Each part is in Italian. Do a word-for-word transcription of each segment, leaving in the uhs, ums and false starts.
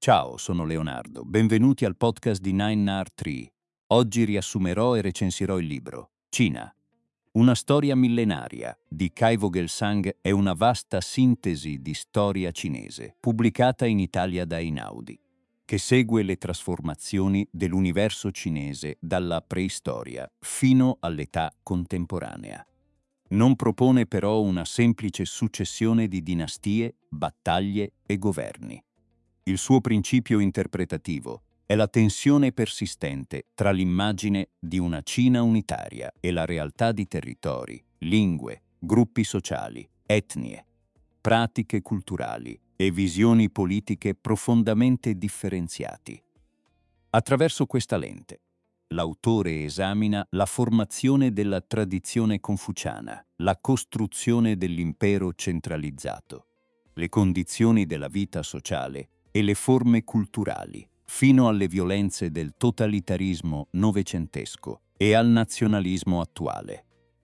Ciao, sono Leonardo. Benvenuti al podcast di Nine R tre. Oggi riassumerò e recensirò il libro Cina. Una storia millenaria di Kai Vogelsang è una vasta sintesi di storia cinese, pubblicata in Italia da Einaudi, che segue le trasformazioni dell'universo cinese dalla preistoria fino all'età contemporanea. Non propone però una semplice successione di dinastie, battaglie e governi. Il suo principio interpretativo è la tensione persistente tra l'immagine di una Cina unitaria e la realtà di territori, lingue, gruppi sociali, etnie, pratiche culturali e visioni politiche profondamente differenziati. Attraverso questa lente, l'autore esamina la formazione della tradizione confuciana, la costruzione dell'impero centralizzato, le condizioni della vita sociale e le forme culturali, fino alle violenze del totalitarismo novecentesco e al nazionalismo attuale.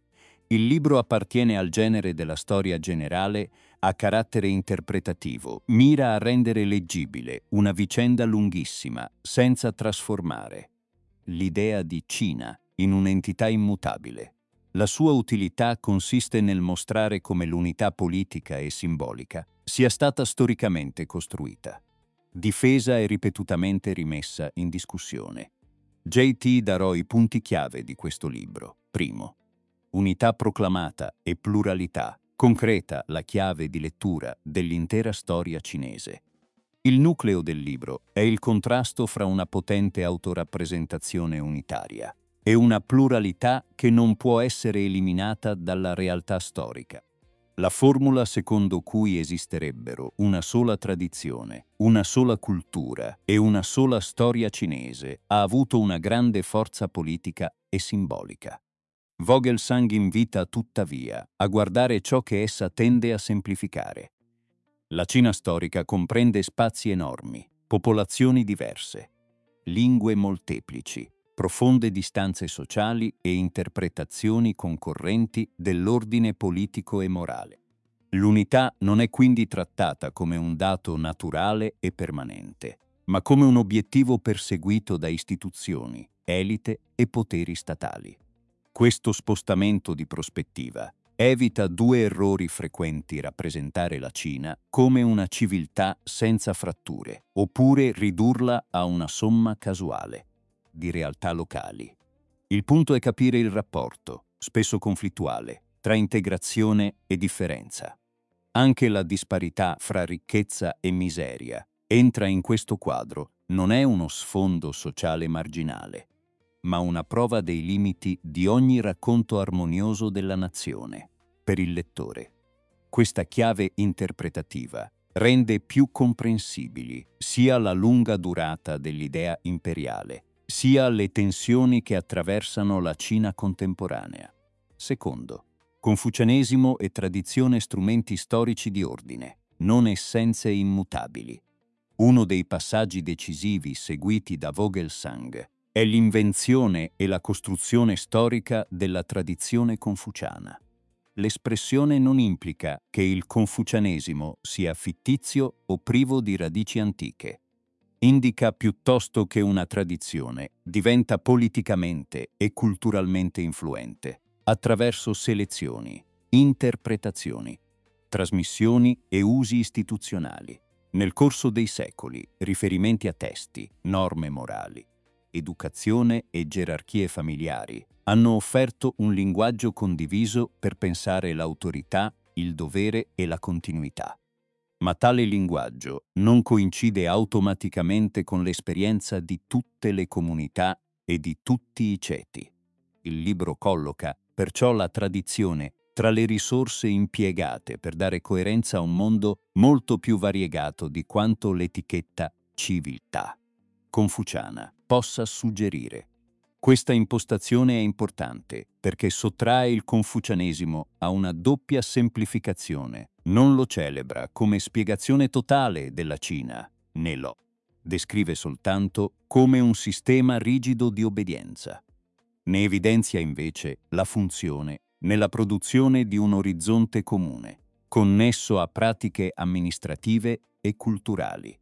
Il libro appartiene al genere della storia generale a carattere interpretativo, mira a rendere leggibile una vicenda lunghissima, senza trasformare l'idea di Cina in un'entità immutabile. La sua utilità consiste nel mostrare come l'unità politica e simbolica sia stata storicamente costruita, difesa e ripetutamente rimessa in discussione. J T darò i punti chiave di questo libro. Primo, unità proclamata e pluralità, concreta la chiave di lettura dell'intera storia cinese. Il nucleo del libro è il contrasto fra una potente autorappresentazione unitaria e una pluralità che non può essere eliminata dalla realtà storica. La formula secondo cui esisterebbero una sola tradizione, una sola cultura e una sola storia cinese ha avuto una grande forza politica e simbolica. Vogelsang invita tuttavia a guardare ciò che essa tende a semplificare. La Cina storica comprende spazi enormi, popolazioni diverse, lingue molteplici, profonde distanze sociali e interpretazioni concorrenti dell'ordine politico e morale. L'unità non è quindi trattata come un dato naturale e permanente, ma come un obiettivo perseguito da istituzioni, elite e poteri statali. Questo spostamento di prospettiva evita due errori frequenti: rappresentare la Cina come una civiltà senza fratture, oppure ridurla a una somma casuale di realtà locali. Il punto è capire il rapporto, spesso conflittuale, tra integrazione e differenza. Anche la disparità fra ricchezza e miseria entra in questo quadro. Non è uno sfondo sociale marginale, ma una prova dei limiti di ogni racconto armonioso della nazione. Per il lettore, questa chiave interpretativa rende più comprensibili sia la lunga durata dell'idea imperiale, sia le tensioni che attraversano la Cina contemporanea. Secondo, confucianesimo e tradizione strumenti storici di ordine, non essenze immutabili. Uno dei passaggi decisivi seguiti da Vogelsang è l'invenzione e la costruzione storica della tradizione confuciana. L'espressione non implica che il confucianesimo sia fittizio o privo di radici antiche. Indica piuttosto che una tradizione diventa politicamente e culturalmente influente attraverso selezioni, interpretazioni, trasmissioni e usi istituzionali. Nel corso dei secoli, riferimenti a testi, norme morali, educazione e gerarchie familiari hanno offerto un linguaggio condiviso per pensare l'autorità, il dovere e la continuità. Ma tale linguaggio non coincide automaticamente con l'esperienza di tutte le comunità e di tutti i ceti. Il libro colloca perciò la tradizione tra le risorse impiegate per dare coerenza a un mondo molto più variegato di quanto l'etichetta civiltà confuciana possa suggerire. Questa impostazione è importante perché sottrae il confucianesimo a una doppia semplificazione. Non lo celebra come spiegazione totale della Cina, né lo descrive soltanto come un sistema rigido di obbedienza. Ne evidenzia invece la funzione nella produzione di un orizzonte comune, connesso a pratiche amministrative e culturali.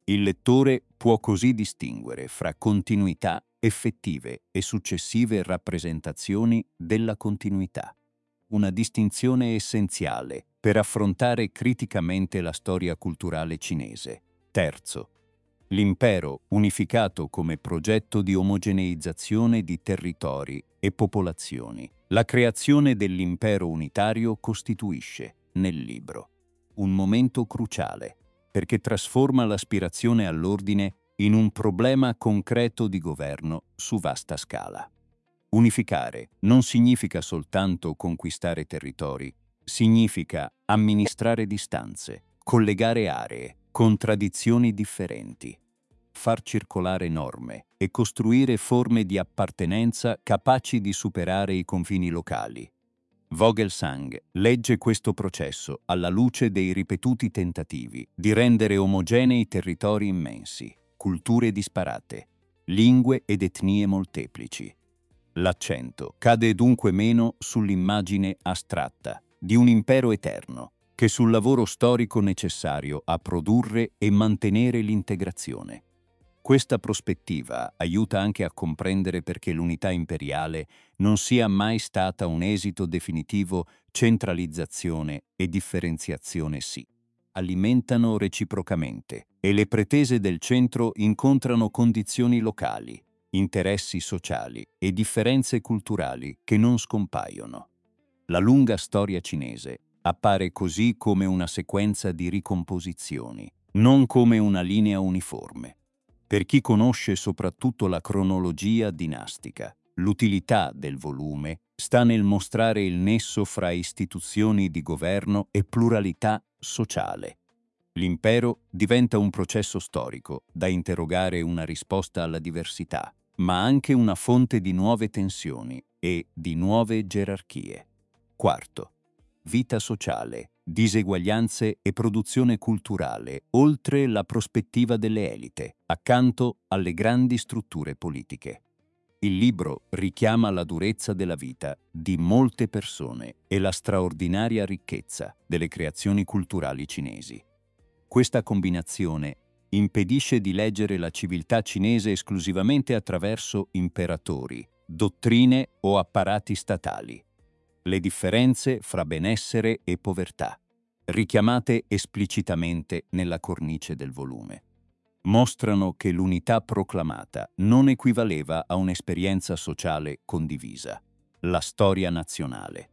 Il lettore può così distinguere fra continuità effettive e successive rappresentazioni della continuità. Una distinzione essenziale per affrontare criticamente la storia culturale cinese. Terzo, l'impero unificato come progetto di omogeneizzazione di territori e popolazioni. La creazione dell'impero unitario costituisce, nel libro, un momento cruciale perché trasforma l'aspirazione all'ordine in un problema concreto di governo su vasta scala. Unificare non significa soltanto conquistare territori, significa amministrare distanze, collegare aree con tradizioni differenti, far circolare norme e costruire forme di appartenenza capaci di superare i confini locali. Vogelsang legge questo processo alla luce dei ripetuti tentativi di rendere omogenei territori immensi, culture disparate, lingue ed etnie molteplici. L'accento cade dunque meno sull'immagine astratta di un impero eterno che sul lavoro storico necessario a produrre e mantenere l'integrazione. Questa prospettiva aiuta anche a comprendere perché l'unità imperiale non sia mai stata un esito definitivo. Centralizzazione e differenziazione si alimentano reciprocamente e le pretese del centro incontrano condizioni locali, interessi sociali e differenze culturali che non scompaiono. La lunga storia cinese appare così come una sequenza di ricomposizioni, non come una linea uniforme. Per chi conosce soprattutto la cronologia dinastica, l'utilità del volume sta nel mostrare il nesso fra istituzioni di governo e pluralità sociale. L'impero diventa un processo storico da interrogare una risposta alla diversità, ma anche una fonte di nuove tensioni e di nuove gerarchie. Quarto, vita sociale, diseguaglianze e produzione culturale, oltre la prospettiva delle elite, accanto alle grandi strutture politiche. Il libro richiama la durezza della vita di molte persone e la straordinaria ricchezza delle creazioni culturali cinesi. Questa combinazione impedisce di leggere la civiltà cinese esclusivamente attraverso imperatori, dottrine o apparati statali. Le differenze fra benessere e povertà, richiamate esplicitamente nella cornice del volume, mostrano che l'unità proclamata non equivaleva a un'esperienza sociale condivisa, la storia nazionale,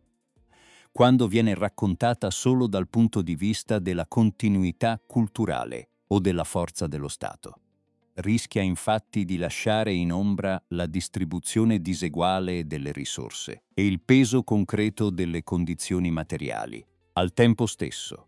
quando viene raccontata solo dal punto di vista della continuità culturale o della forza dello Stato. Rischia infatti di lasciare in ombra la distribuzione diseguale delle risorse e il peso concreto delle condizioni materiali. Al tempo stesso,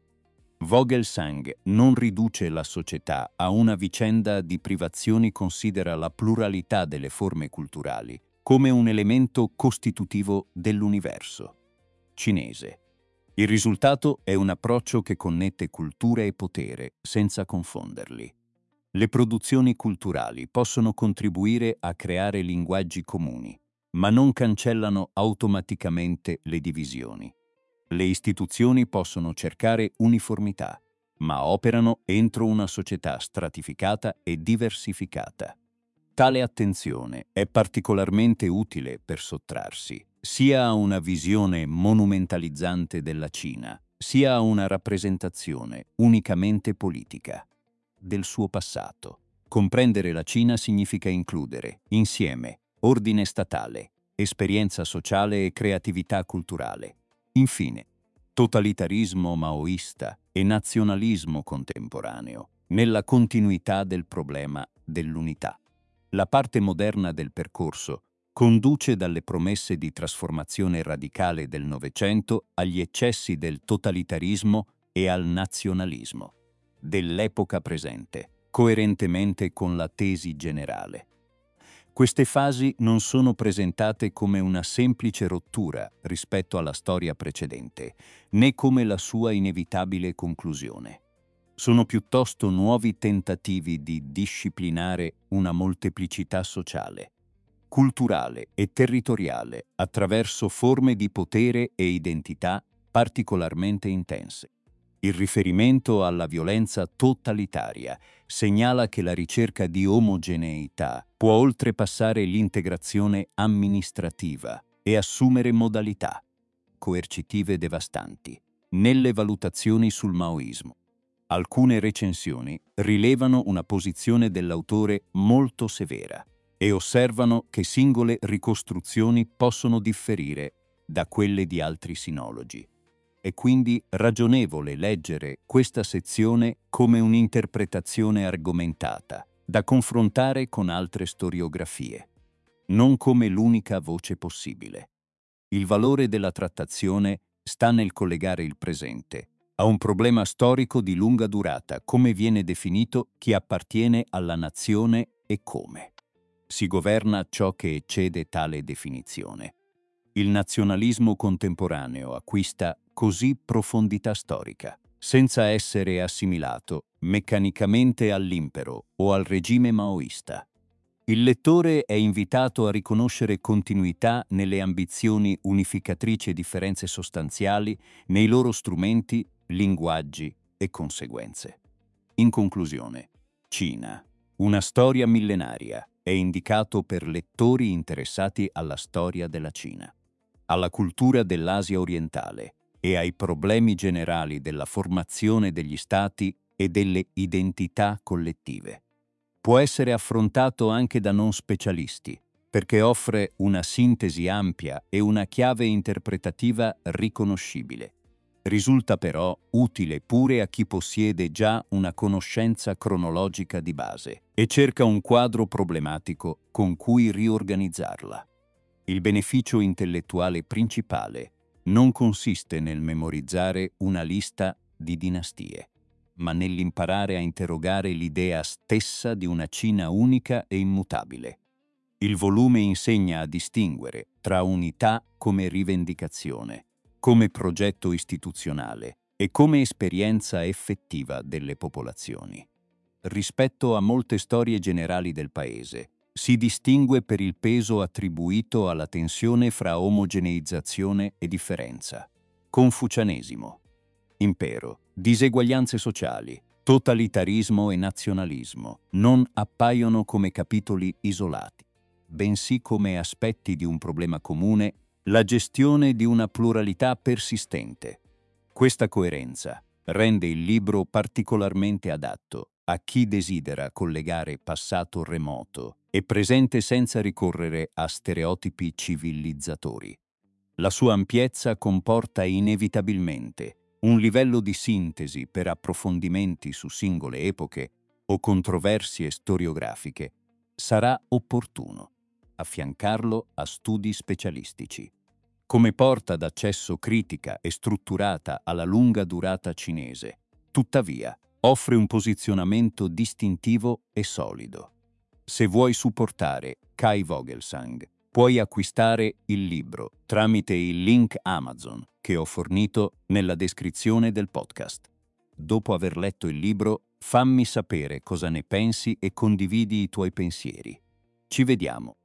Vogelsang non riduce la società a una vicenda di privazioni, considera la pluralità delle forme culturali come un elemento costitutivo dell'universo cinese. Il risultato è un approccio che connette cultura e potere senza confonderli. Le produzioni culturali possono contribuire a creare linguaggi comuni, ma non cancellano automaticamente le divisioni. Le istituzioni possono cercare uniformità, ma operano entro una società stratificata e diversificata. Tale attenzione è particolarmente utile per sottrarsi sia a una visione monumentalizzante della Cina, sia a una rappresentazione unicamente politica del suo passato. Comprendere la Cina significa includere, insieme, ordine statale, esperienza sociale e creatività culturale. Infine, totalitarismo maoista e nazionalismo contemporaneo, nella continuità del problema dell'unità. La parte moderna del percorso conduce dalle promesse di trasformazione radicale del Novecento agli eccessi del totalitarismo e al nazionalismo dell'epoca presente, coerentemente con la tesi generale. Queste fasi non sono presentate come una semplice rottura rispetto alla storia precedente, né come la sua inevitabile conclusione. Sono piuttosto nuovi tentativi di disciplinare una molteplicità sociale, culturale e territoriale attraverso forme di potere e identità particolarmente intense. Il riferimento alla violenza totalitaria segnala che la ricerca di omogeneità può oltrepassare l'integrazione amministrativa e assumere modalità coercitive devastanti. Nelle valutazioni sul maoismo, alcune recensioni rilevano una posizione dell'autore molto severa e osservano che singole ricostruzioni possono differire da quelle di altri sinologi. È quindi ragionevole leggere questa sezione come un'interpretazione argomentata, da confrontare con altre storiografie, non come l'unica voce possibile. Il valore della trattazione sta nel collegare il presente a un problema storico di lunga durata, come viene definito chi appartiene alla nazione e come si governa ciò che eccede tale definizione. Il nazionalismo contemporaneo acquista così profondità storica, senza essere assimilato meccanicamente all'impero o al regime maoista. Il lettore è invitato a riconoscere continuità nelle ambizioni unificatrici e differenze sostanziali nei loro strumenti, linguaggi e conseguenze. In conclusione, Cina, una storia millenaria, è indicato per lettori interessati alla storia della Cina, alla cultura dell'Asia orientale e ai problemi generali della formazione degli stati e delle identità collettive. Può essere affrontato anche da non specialisti, perché offre una sintesi ampia e una chiave interpretativa riconoscibile. Risulta però utile pure a chi possiede già una conoscenza cronologica di base e cerca un quadro problematico con cui riorganizzarla. Il beneficio intellettuale principale non consiste nel memorizzare una lista di dinastie, ma nell'imparare a interrogare l'idea stessa di una Cina unica e immutabile. Il volume insegna a distinguere tra unità come rivendicazione, come progetto istituzionale e come esperienza effettiva delle popolazioni. Rispetto a molte storie generali del paese, si distingue per il peso attribuito alla tensione fra omogeneizzazione e differenza. Confucianesimo, impero, diseguaglianze sociali, totalitarismo e nazionalismo non appaiono come capitoli isolati, bensì come aspetti di un problema comune, la gestione di una pluralità persistente. Questa coerenza rende il libro particolarmente adatto a chi desidera collegare passato remoto e presente senza ricorrere a stereotipi civilizzatori. La sua ampiezza comporta inevitabilmente un livello di sintesi per approfondimenti su singole epoche o controversie storiografiche. Sarà opportuno affiancarlo a studi specialistici. Come porta d'accesso critica e strutturata alla lunga durata cinese, tuttavia, offre un posizionamento distintivo e solido. Se vuoi supportare Kai Vogelsang, puoi acquistare il libro tramite il link Amazon che ho fornito nella descrizione del podcast. Dopo aver letto il libro, fammi sapere cosa ne pensi e condividi i tuoi pensieri. Ci vediamo